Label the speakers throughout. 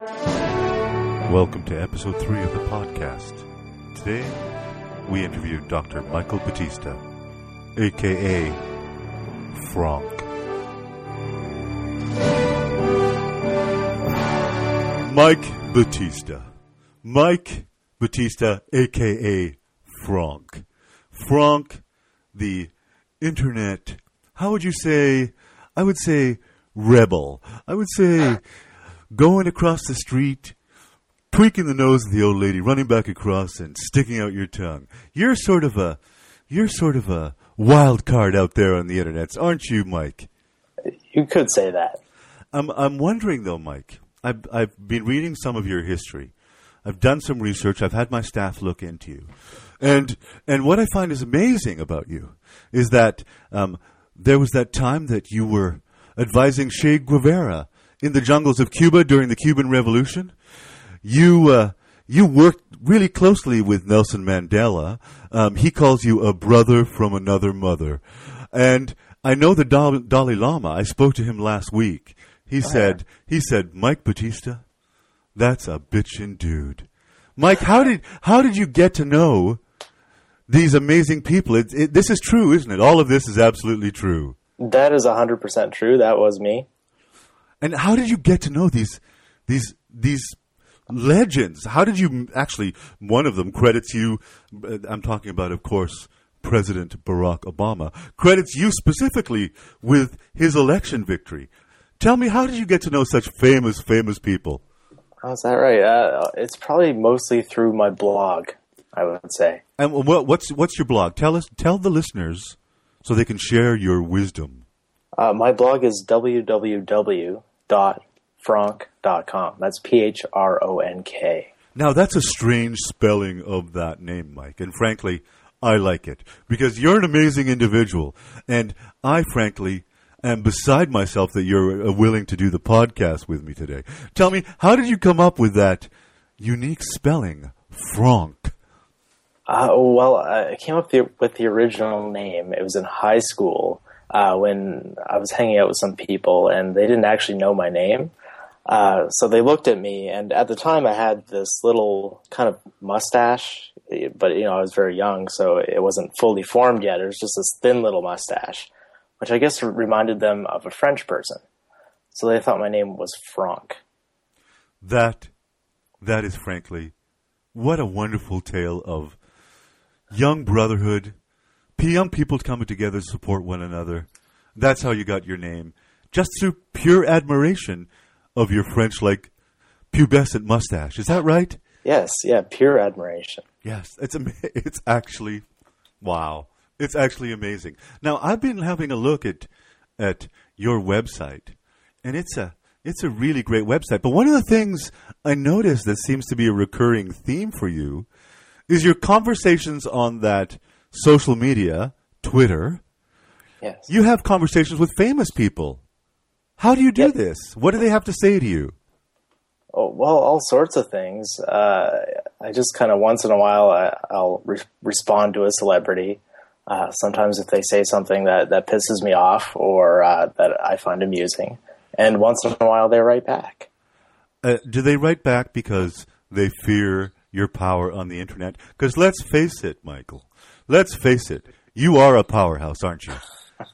Speaker 1: Welcome to episode 3 of the podcast. Today, we interviewed Dr. Michael Batista, a.k.a. Frank. Mike Batista. Mike Batista, a.k.a. Frank. Frank, the internet, how would you say? I would say rebel. I would say going across the street, tweaking the nose of the old lady, running back across and sticking out your tongue. You're sort of a wild card out there on the internet, aren't you, Mike?
Speaker 2: You could say that.
Speaker 1: I'm wondering though, Mike. I've been reading some of your history. I've done some research. I've had my staff look into you, and what I find is amazing about you is that there was that time that you were advising Che Guevara in the jungles of Cuba during the Cuban Revolution. You worked really closely with Nelson Mandela. He calls you a brother from another mother. And I know the Dalai Lama, I spoke to him last week. He said, Mike Batista, that's a bitchin' dude. Mike, how did you get to know these amazing people? This is true, isn't it? All of this is absolutely true.
Speaker 2: That is 100% true. That was me.
Speaker 1: And how did you get to know these legends? How did you actually, one of them credits you, I'm talking about, of course, President Barack Obama, credits you specifically with his election victory. Tell me, how did you get to know such famous people?
Speaker 2: Oh, is that right? It's probably mostly through my blog, I would say.
Speaker 1: And what's your blog? Tell the listeners so they can share your wisdom.
Speaker 2: My blog is www.frank.com. That's PHRONK.
Speaker 1: Now, that's a strange spelling of that name, Mike. And frankly, I like it because you're an amazing individual. And I, frankly, am beside myself that you're willing to do the podcast with me today. Tell me, how did you come up with that unique spelling, Frank?
Speaker 2: Well, I came up with the original name. It was in high school when I was hanging out with some people, and they didn't actually know my name. So they looked at me, and at the time I had this little kind of mustache, but I was very young, so it wasn't fully formed yet. It was just this thin little mustache, which I guess reminded them of a French person. So they thought my name was Frank.
Speaker 1: That is, frankly, what a wonderful tale of young brotherhood, young people coming together to support one another. That's how you got your name. Just through pure admiration of your French-like pubescent mustache. Is that right?
Speaker 2: Yes, yeah, pure admiration.
Speaker 1: Yes, it's actually, wow. It's actually amazing. Now, I've been having a look at your website, and it's a really great website. But one of the things I noticed that seems to be a recurring theme for you is your conversations on that social media, Twitter.
Speaker 2: Yes.
Speaker 1: You have conversations with famous people. How do you do this? What do they have to say to you?
Speaker 2: Oh, well, all sorts of things. I just kind of once in a while I'll respond to a celebrity. Sometimes if they say something that pisses me off or that I find amusing. And once in a while they write back.
Speaker 1: Do they write back because they fear your power on the internet? Because let's face it, Michael. Let's face it. You are a powerhouse, aren't you?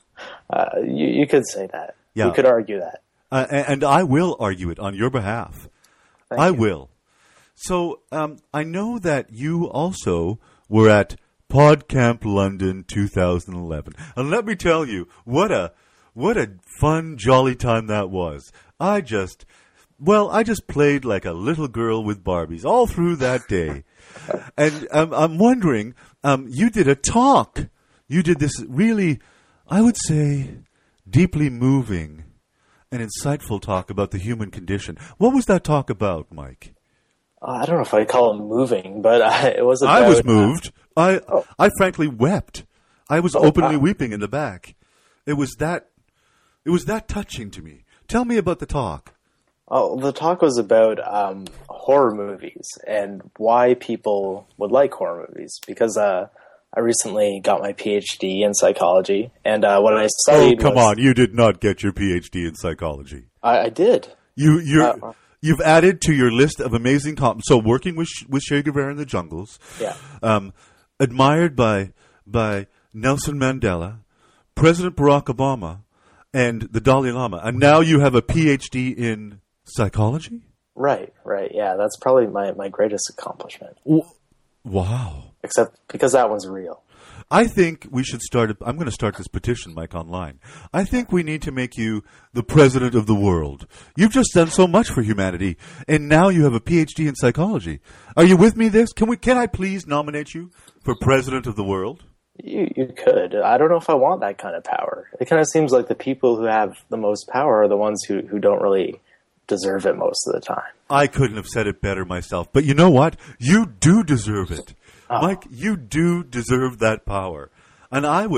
Speaker 2: You could say that.
Speaker 1: Yeah.
Speaker 2: You could argue that.
Speaker 1: And I will argue it on your behalf. I will. So I know that you also were at PodCamp London 2011. And let me tell you, what a fun, jolly time that was. I just played like a little girl with Barbies all through that day. And I'm wondering, you did a talk. You did this really, I would say, deeply moving and insightful talk about the human condition. What was that talk about, Mike?
Speaker 2: I don't know if I'd call it moving, but it was about...
Speaker 1: I was moved. I frankly wept. I was openly weeping in the back. It was that touching to me. Tell me about the talk.
Speaker 2: Oh, the talk was about horror movies and why people would like horror movies. Because I recently got my PhD in psychology, and what I studied.
Speaker 1: Oh, come on! You did not get your PhD in psychology.
Speaker 2: I did.
Speaker 1: You've added to your list of amazing so working with Che Guevara in the jungles, admired by Nelson Mandela, President Barack Obama, and the Dalai Lama, and now you have a PhD in psychology?
Speaker 2: Right. Yeah, that's probably my greatest accomplishment.
Speaker 1: Wow.
Speaker 2: Except because that one's real.
Speaker 1: I think we should I'm going to start this petition, Mike, online. I think we need to make you the president of the world. You've just done so much for humanity, and now you have a PhD in psychology. Are you with me this? Can I please nominate you for president of the world?
Speaker 2: You could. I don't know if I want that kind of power. It kind of seems like the people who have the most power are the ones who don't really deserve it most of the time.
Speaker 1: I couldn't have said it better myself. But you know what? You do deserve it. Oh. Mike, you do deserve that power. And I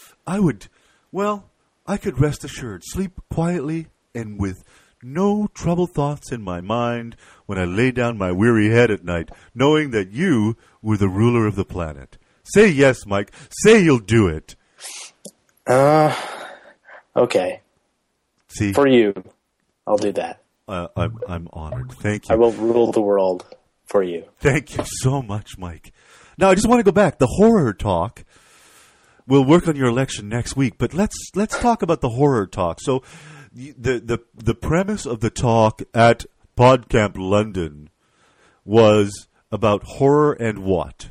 Speaker 1: could rest assured, sleep quietly and with no troubled thoughts in my mind when I lay down my weary head at night, knowing that you were the ruler of the planet. Say yes, Mike. Say you'll do it.
Speaker 2: Okay.
Speaker 1: See?
Speaker 2: For you, I'll do that.
Speaker 1: I'm honored. Thank you.
Speaker 2: I will rule the world for you.
Speaker 1: Thank you so much, Mike. Now, I just want to go back. The horror talk. We'll work on your election next week, but let's talk about the horror talk. So, the premise of the talk at PodCamp London was about horror and what?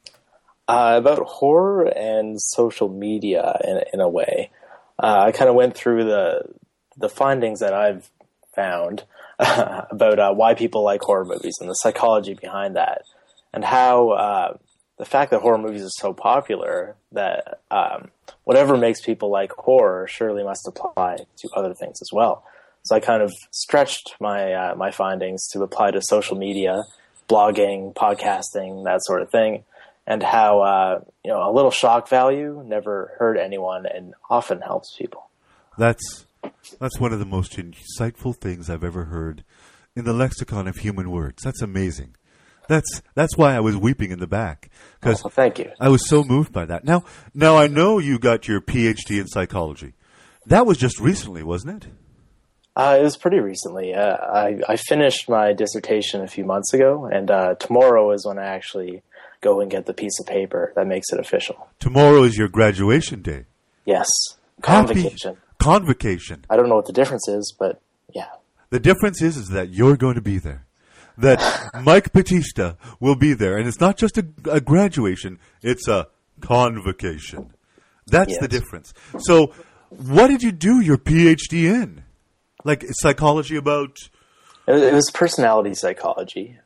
Speaker 2: About horror and social media in a way. I kind of went through the findings that I've found about why people like horror movies and the psychology behind that, and how the fact that horror movies are so popular that whatever makes people like horror surely must apply to other things as well. So I kind of stretched my findings to apply to social media, blogging, podcasting, that sort of thing, and how a little shock value never hurt anyone and often helps people.
Speaker 1: That's one of the most insightful things I've ever heard in the lexicon of human words. That's amazing. That's why I was weeping in the back.
Speaker 2: Well, thank you.
Speaker 1: I was so moved by that. Now I know you got your PhD in psychology. That was just recently, wasn't it?
Speaker 2: It was pretty recently. I finished my dissertation a few months ago, and tomorrow is when I actually go and get the piece of paper that makes it official. Tomorrow
Speaker 1: is your graduation day.
Speaker 2: Yes. Convocation.
Speaker 1: Convocation.
Speaker 2: I don't know what the difference is, but yeah.
Speaker 1: The difference is that you're going to be there. That Mike Batista will be there. And it's not just a graduation, it's a convocation. That's the difference. So what did you do your PhD in? Like psychology about?
Speaker 2: It was personality psychology.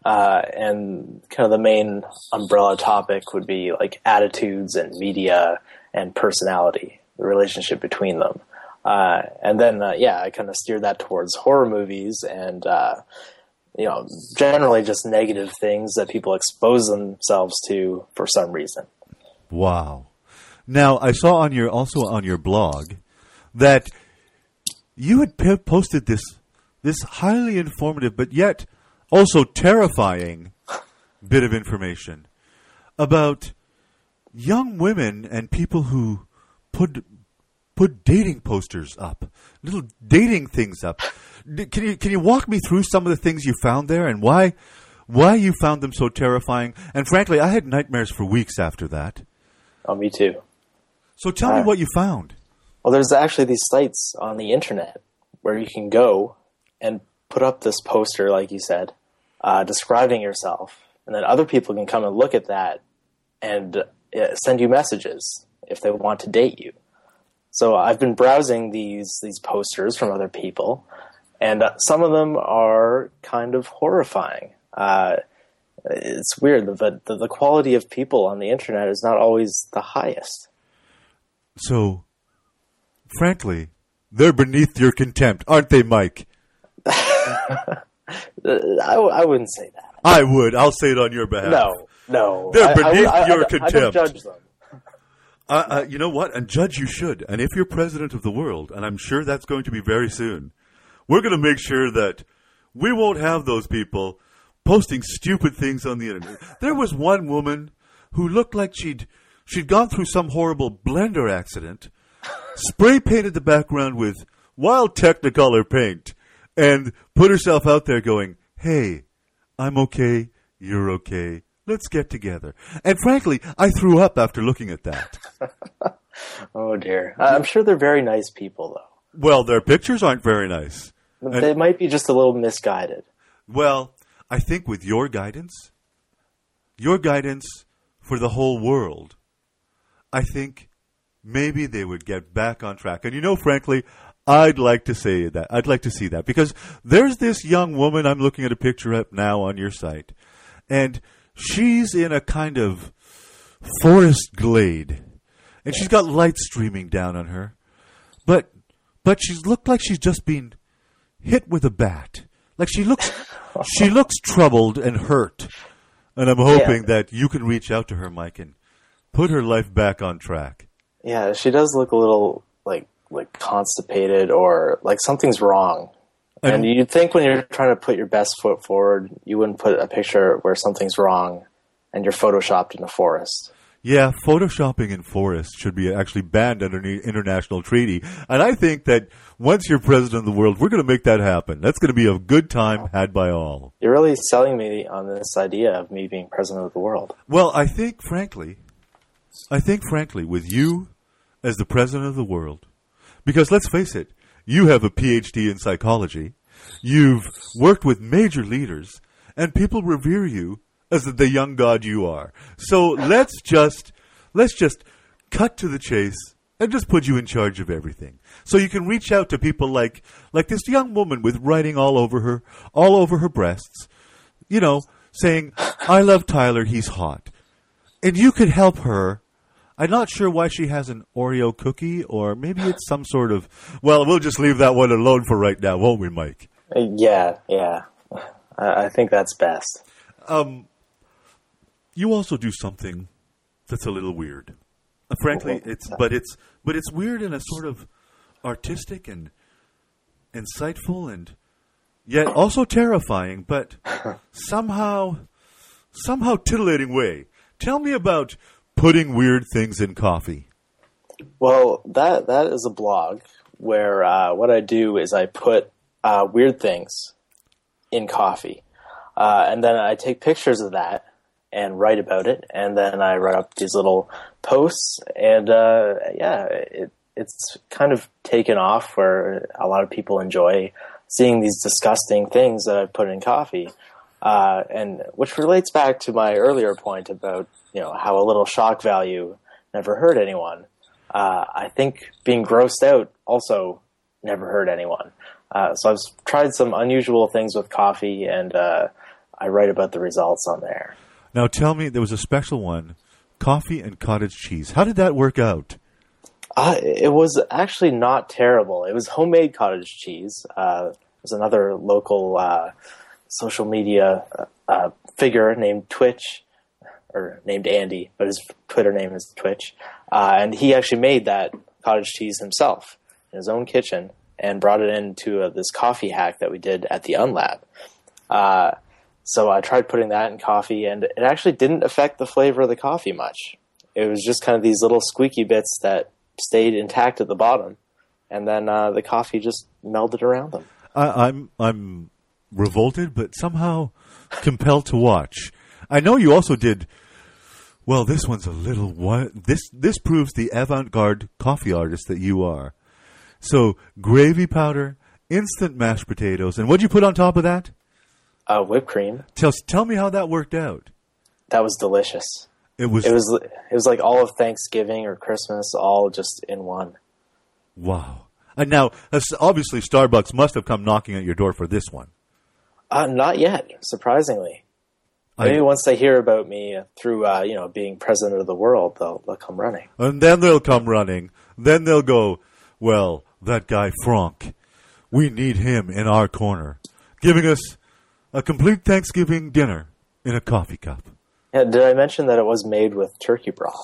Speaker 2: And kind of the main umbrella topic would be like attitudes and media and personality, the relationship between them. And then, I kind of steered that towards horror movies and, generally just negative things that people expose themselves to for some reason.
Speaker 1: Wow. Now, I saw on your blog that you had posted this highly informative but yet also terrifying bit of information about young women and people who put dating posters up, little dating things up. Can you walk me through some of the things you found there and why you found them so terrifying? And frankly, I had nightmares for weeks after that.
Speaker 2: Oh, me too.
Speaker 1: So tell me what you found.
Speaker 2: Well, there's actually these sites on the internet where you can go and put up this poster, like you said, describing yourself, and then other people can come and look at that and send you messages if they want to date you. So I've been browsing these posters from other people, and some of them are kind of horrifying. It's weird, but the quality of people on the internet is not always the highest.
Speaker 1: So, frankly, they're beneath your contempt, aren't they, Mike?
Speaker 2: I wouldn't say that.
Speaker 1: I would. I'll say it on your behalf.
Speaker 2: No.
Speaker 1: They're beneath your contempt.
Speaker 2: I don't judge them.
Speaker 1: You know what? And judge you should. And if you're president of the world, and I'm sure that's going to be very soon, we're going to make sure that we won't have those people posting stupid things on the internet. There was one woman who looked like she'd gone through some horrible blender accident, spray painted the background with wild Technicolor paint, and put herself out there going, hey, I'm okay, you're okay, let's get together. And frankly, I threw up after looking at that.
Speaker 2: Oh, dear. I'm sure they're very nice people, though.
Speaker 1: Well, their pictures aren't very nice.
Speaker 2: They might be just a little misguided.
Speaker 1: Well, I think with your guidance for the whole world, I think maybe they would get back on track. And frankly, I'd like to say that. I'd like to see that. Because there's this young woman, I'm looking at a picture up now on your site, and she's in a kind of forest glade. And she's got light streaming down on her. But she's looked like she's just been hit with a bat. Like she looks troubled and hurt. And I'm hoping that you can reach out to her, Mike, and put her life back on track.
Speaker 2: Yeah, she does look a little like constipated or like something's wrong. And you'd think when you're trying to put your best foot forward, you wouldn't put a picture where something's wrong and you're photoshopped in a forest. Yeah,
Speaker 1: photoshopping in forests should be actually banned under an international treaty. And I think that once you're president of the world, we're going to make that happen. That's going to be a good time had by all.
Speaker 2: You're really selling me on this idea of me being president of the world.
Speaker 1: Well, I think frankly, with you as the president of the world, because let's face it, you have a PhD in psychology, you've worked with major leaders, and people revere you as the young god you are. So let's just cut to the chase and just put you in charge of everything. So you can reach out to people like this young woman with writing all over her breasts, saying, I love Tyler, he's hot. And you could help her. I'm not sure why she has an Oreo cookie, or maybe it's some sort of... Well, we'll just leave that one alone for right now, won't we, Mike?
Speaker 2: Yeah. I think that's best.
Speaker 1: You also do something that's a little weird. Frankly, it's weird in a sort of artistic and insightful and yet also terrifying, but somehow titillating way. Tell me about putting weird things in coffee.
Speaker 2: Well, that is a blog where what I do is I put weird things in coffee, and then I take pictures of that and write about it, and then I write up these little posts, and it's kind of taken off where a lot of people enjoy seeing these disgusting things that I put in coffee, and which relates back to my earlier point about how a little shock value never hurt anyone. I think being grossed out also never hurt anyone. So I've tried some unusual things with coffee, and I write about the results on there.
Speaker 1: Now tell me, there was a special one, coffee and cottage cheese. How did that work out?
Speaker 2: It was actually not terrible. It was homemade cottage cheese. There's another local social media figure named Twitch, or named Andy, but his Twitter name is Twitch. And he actually made that cottage cheese himself in his own kitchen and brought it into this coffee hack that we did at the Unlab. So I tried putting that in coffee, and it actually didn't affect the flavor of the coffee much. It was just kind of these little squeaky bits that stayed intact at the bottom, and then the coffee just melded around them.
Speaker 1: I'm revolted, but somehow compelled to watch. I know you also did. Well, this one's a little. This proves the avant-garde coffee artist that you are. So gravy powder, instant mashed potatoes, and what'd you put on top of that?
Speaker 2: Whipped cream.
Speaker 1: Tell me how that worked out.
Speaker 2: That was delicious. It was like all of Thanksgiving or Christmas, all just in one.
Speaker 1: Wow. And now, obviously, Starbucks must have come knocking at your door for this one.
Speaker 2: Not yet, surprisingly. Maybe once they hear about me through, being president of the world, they'll come running.
Speaker 1: And then they'll come running. Then they'll go, well, that guy Franck, we need him in our corner, giving us a complete Thanksgiving dinner in a coffee cup.
Speaker 2: Yeah, did I mention that it was made with turkey broth?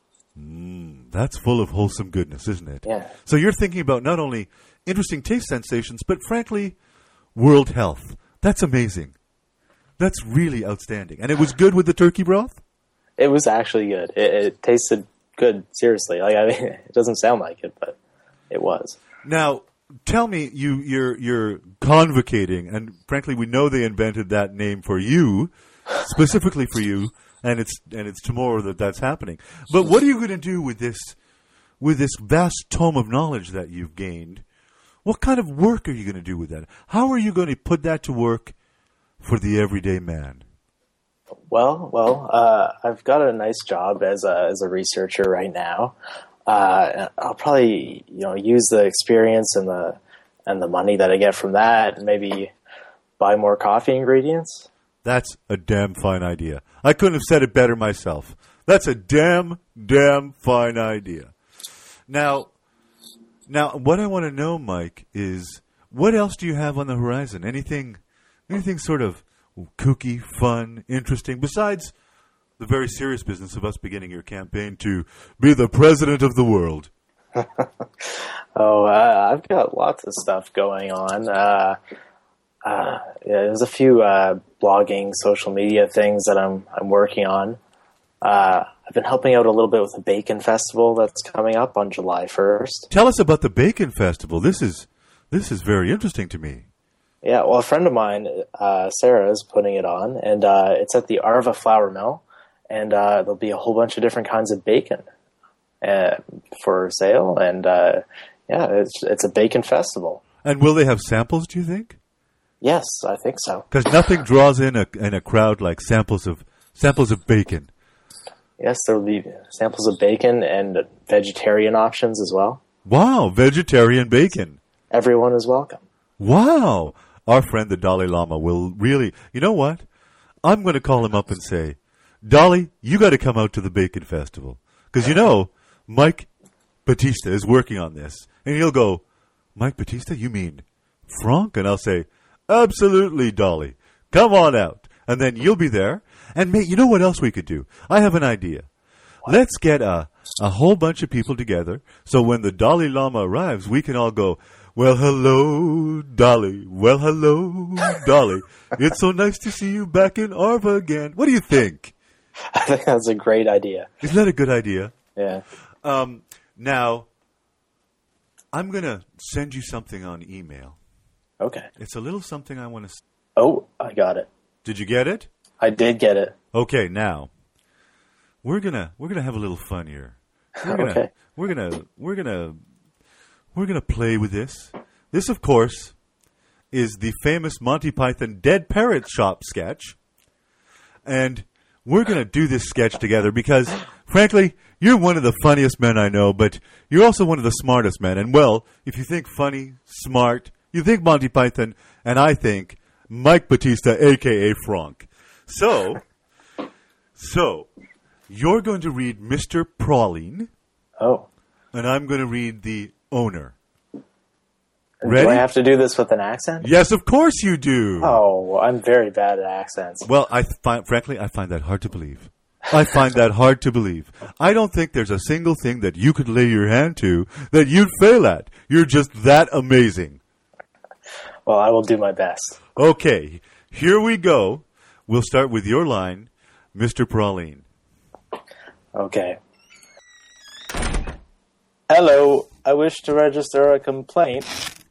Speaker 1: That's full of wholesome goodness, isn't it?
Speaker 2: Yeah.
Speaker 1: So you're thinking about not only interesting taste sensations, but frankly, world health. That's amazing. That's really outstanding. And it was good with the turkey broth?
Speaker 2: It was actually good. It tasted good, seriously. It doesn't sound like it, but it was.
Speaker 1: Now, tell me, your convocating, and frankly, we know they invented that name for you, specifically for you, and it's tomorrow that's happening. But what are you going to do with this vast tome of knowledge that you've gained? What kind of work are you going to do with that? How are you going to put that to work for the everyday man?
Speaker 2: Well, I've got a nice job as a researcher right now. I'll probably use the experience and the money that I get from that, and maybe buy more coffee ingredients.
Speaker 1: That's a damn fine idea. I couldn't have said it better myself. That's a damn fine idea. Now, what I want to know, Mike, is what else do you have on the horizon? Anything sort of kooky, fun, interesting, besides the very serious business of us beginning your campaign to be the president of the world?
Speaker 2: I've got lots of stuff going on. There's a few blogging, social media things that I'm working on. I've been helping out a little bit with the Bacon Festival that's coming up on July 1st.
Speaker 1: Tell us about the Bacon Festival. This is very interesting to me.
Speaker 2: Yeah, well, a friend of mine, Sarah, is putting it on, and it's at the Arva Flour Mill, and there'll be a whole bunch of different kinds of bacon for sale, and it's a bacon festival.
Speaker 1: And will they have samples, do you think?
Speaker 2: Yes, I think so.
Speaker 1: Because nothing draws in a crowd like samples of bacon.
Speaker 2: Yes, there will be samples of bacon and vegetarian options as well.
Speaker 1: Wow, vegetarian bacon.
Speaker 2: Everyone is welcome.
Speaker 1: Wow. Our friend the Dalai Lama will really... You know what? I'm going to call him up and say, Dalai, you got to come out to the Bacon Festival. Because Mike Batista is working on this. And he'll go, Mike Batista, you mean Franck? And I'll say, absolutely, Dalai. Come on out. And then you'll be there. And mate, you know what else we could do? I have an idea. What? Let's get a whole bunch of people together. So when the Dalai Lama arrives, we can all go, well, hello, Dalai. Well, hello, Dalai. It's so nice to see you back in Arva again. What do you think?
Speaker 2: I think that's a great idea.
Speaker 1: Isn't that a good idea?
Speaker 2: Yeah.
Speaker 1: Now, I'm going to send you something on email.
Speaker 2: Okay.
Speaker 1: It's a little something I want to...
Speaker 2: Oh, I got it.
Speaker 1: Did you get it?
Speaker 2: I did get it.
Speaker 1: Okay, now we're gonna have a little fun here. We're gonna play with this. This, of course, is the famous Monty Python Dead Parrot Shop sketch, and we're gonna do this sketch together because, frankly, you're one of the funniest men I know, but you're also one of the smartest men. And well, if you think funny, smart, you think Monty Python, and I think Mike Batista, a.k.a. Franck. So, you're going to read Mr. Praline.
Speaker 2: Oh.
Speaker 1: And I'm going to read the owner. Ready?
Speaker 2: Do I have to do this with an accent?
Speaker 1: Yes, of course you do.
Speaker 2: Oh, I'm very bad at accents.
Speaker 1: Well, frankly, I find that hard to believe. I don't think there's a single thing that you could lay your hand to that you'd fail at. You're just that amazing.
Speaker 2: Well, I will do my best.
Speaker 1: Okay, here we go. We'll start with your line, Mr. Praline.
Speaker 2: Okay. Hello, I wish to register a complaint.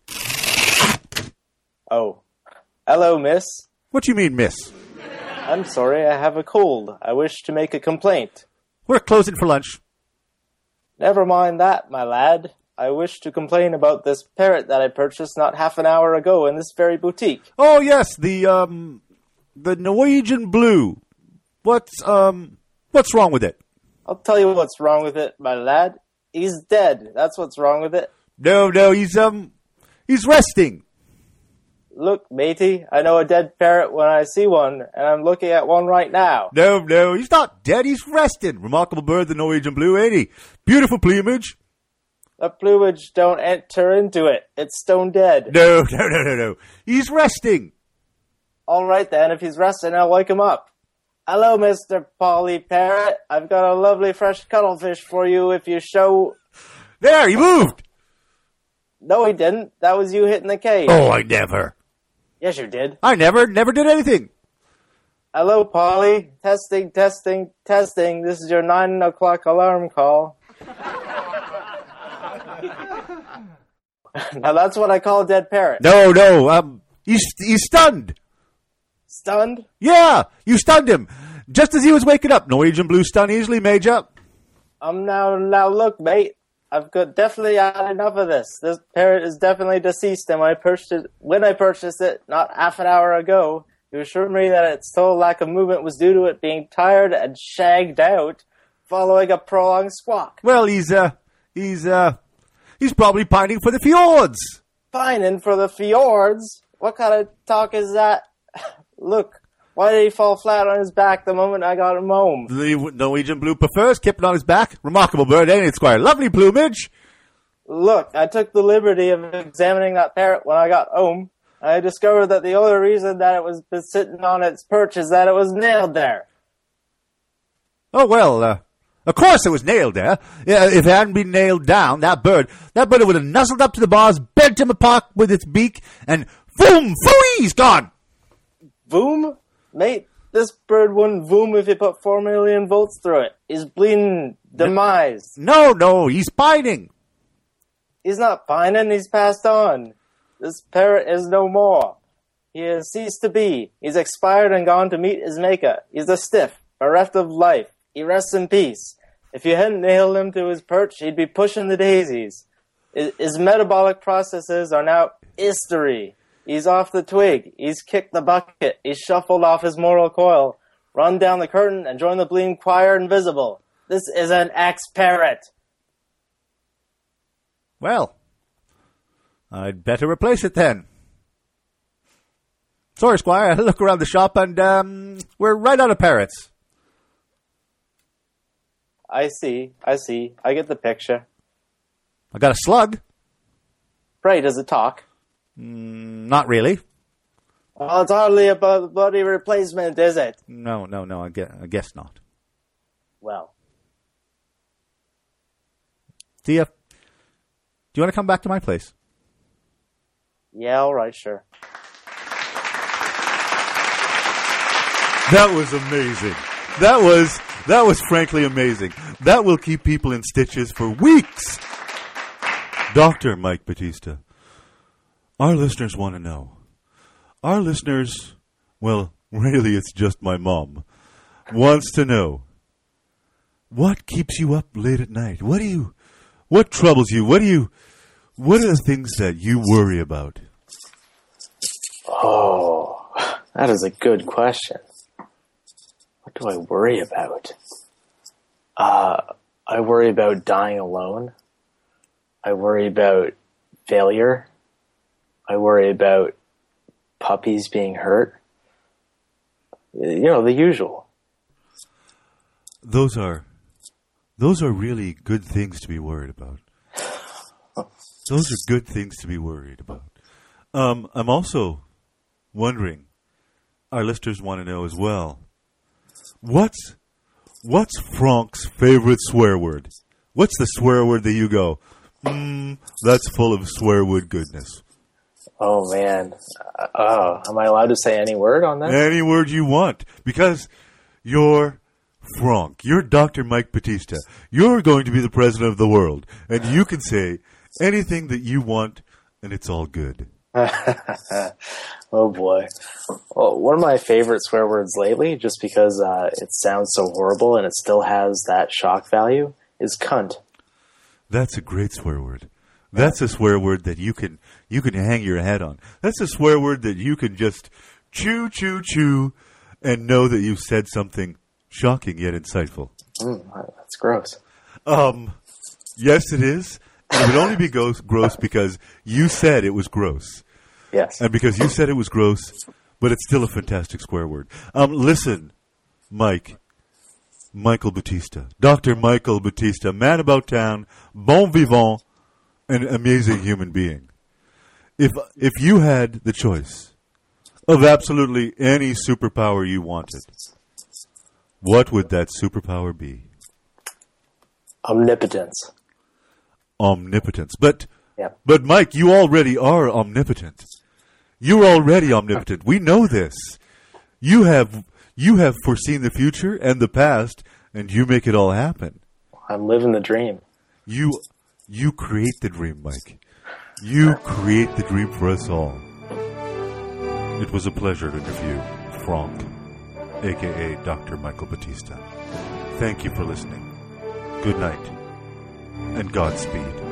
Speaker 2: Oh. Hello, miss.
Speaker 1: What do you mean, miss?
Speaker 2: I'm sorry, I have a cold. I wish to make a complaint.
Speaker 1: We're closing for lunch.
Speaker 2: Never mind that, my lad. I wish to complain about this parrot that I purchased not half an hour ago in this very boutique.
Speaker 1: Oh, yes, the Norwegian blue. What's wrong with it?
Speaker 2: I'll tell you what's wrong with it, my lad. He's dead. That's what's wrong with it.
Speaker 1: No, he's resting.
Speaker 2: Look, matey, I know a dead parrot when I see one, and I'm looking at one right now.
Speaker 1: No, he's not dead. He's resting. Remarkable bird, the Norwegian blue, ain't he? Beautiful plumage.
Speaker 2: The plumage don't enter into it. It's stone dead.
Speaker 1: No. He's resting.
Speaker 2: All right, then. If he's resting, I'll wake him up. Hello, Mr. Polly Parrot. I've got a lovely fresh cuttlefish for you if you show...
Speaker 1: There, he moved.
Speaker 2: No, he didn't. That was you hitting the cage.
Speaker 1: Oh, I never.
Speaker 2: Yes, you did.
Speaker 1: I never did anything.
Speaker 2: Hello, Polly. Testing. This is your 9 o'clock alarm call. Now, that's what I call a dead parrot.
Speaker 1: No. He's stunned.
Speaker 2: Stunned?
Speaker 1: Yeah, you stunned him. Just as he was waking up. Norwegian Blue stun easily, Major.
Speaker 2: Now look, mate. I've definitely had enough of this. This parrot is definitely deceased, and when I purchased it, not half an hour ago, you assured me that its total lack of movement was due to it being tired and shagged out following a prolonged squawk.
Speaker 1: Well, he's probably pining for the fjords.
Speaker 2: Pining for the fjords? What kind of talk is that? Look, why did he fall flat on his back the moment I got him home?
Speaker 1: The Norwegian Blue prefers keeping on his back. Remarkable bird, ain't it, Squire? Lovely plumage.
Speaker 2: Look, I took the liberty of examining that parrot when I got home. I discovered that the only reason that it was sitting on its perch is that it was nailed there.
Speaker 1: Oh, well, of course it was nailed there. Yeah, if it hadn't been nailed down, that bird would have nuzzled up to the bars, bent him apart with its beak, and boom, phooey, he's gone.
Speaker 2: Boom? Mate, this bird wouldn't boom if you put 4 million volts through it. He's bleeding demise.
Speaker 1: No, he's pining.
Speaker 2: He's not pining, he's passed on. This parrot is no more. He has ceased to be. He's expired and gone to meet his maker. He's a stiff, bereft of life. He rests in peace. If you hadn't nailed him to his perch, he'd be pushing the daisies. His metabolic processes are now history. He's off the twig. He's kicked the bucket. He's shuffled off his mortal coil, run down the curtain, and joined the bleeding choir invisible. This is an ex-parrot.
Speaker 1: Well, I'd better replace it then. Sorry, Squire, I look around the shop and we're right out of parrots.
Speaker 2: I see. I get the picture.
Speaker 1: I got a slug.
Speaker 2: Pray, does it talk?
Speaker 1: Not really.
Speaker 2: Well, it's hardly a bloody replacement, is it?
Speaker 1: No, I guess not.
Speaker 2: Well.
Speaker 1: Do you want to come back to my place?
Speaker 2: Yeah, all right, sure.
Speaker 1: That was amazing. That was frankly amazing. That will keep people in stitches for weeks. Dr. Mike Battista, our listeners want to know. Our listeners, well, really it's just my mom, wants to know, what keeps you up late at night? What troubles you? What are the things that you worry about?
Speaker 2: Oh, that is a good question. What do I worry about? I worry about dying alone. I worry about failure. I worry about puppies being hurt. You know, the usual.
Speaker 1: Those are really good things to be worried about. Those are good things to be worried about. I'm also wondering, our listeners want to know as well, what's Frank's favorite swear word? What's the swear word that you go, that's full of swear word goodness?
Speaker 2: Oh, man. Am I allowed to say any word on that?
Speaker 1: Any word you want, because you're Frank. You're Dr. Mike Battista. You're going to be the president of the world, and you can say anything that you want, and it's all good.
Speaker 2: Oh, boy. Well, one of my favorite swear words lately, just because it sounds so horrible and it still has that shock value, is cunt.
Speaker 1: That's a great swear word. That's a swear word that you can hang your head on. That's a swear word that you can just chew, and know that you've said something shocking yet insightful.
Speaker 2: That's gross.
Speaker 1: Yes, it is. And it would only be gross because you said it was gross.
Speaker 2: Yes.
Speaker 1: And because you said it was gross, but it's still a fantastic swear word. Listen, Michael Battista, Dr. Michael Battista, man about town, bon vivant, an amazing human being. If you had the choice of absolutely any superpower you wanted, what would that superpower be?
Speaker 2: Omnipotence.
Speaker 1: Omnipotence. But
Speaker 2: Yep.
Speaker 1: But Mike, you already are omnipotent. You're already omnipotent. We know this. You have foreseen the future and the past, and you make it all happen.
Speaker 2: I'm living the dream.
Speaker 1: You create the dream, Mike. You create the dream for us all. It was a pleasure to interview Franck, a.k.a. Dr. Michael Batista. Thank you for listening. Good night, and Godspeed.